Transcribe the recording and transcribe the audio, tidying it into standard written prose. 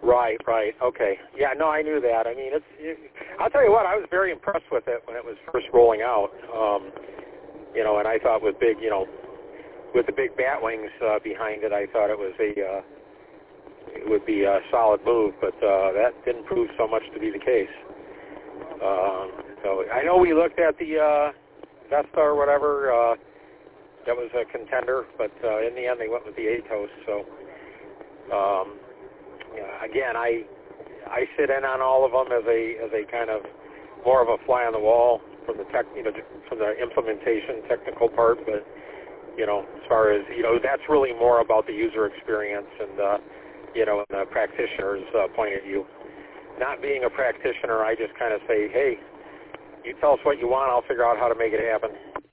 Right. Okay. Yeah, no, I knew that. I mean, I'll tell you what, I was very impressed with it when it was first rolling out. And I thought with big, with the big bat wings behind it, I thought it would be a solid move, but that didn't prove so much to be the case. So I know we looked at the Vesta or whatever. That was a contender, but in the end they went with the Atos. So again, I sit in on all of them as a kind of more of a fly on the wall from the from the implementation technical part, but as far as that's really more about the user experience and and the practitioner's point of view. Not being a practitioner, I just kind of say, hey, you tell us what you want, I'll figure out how to make it happen.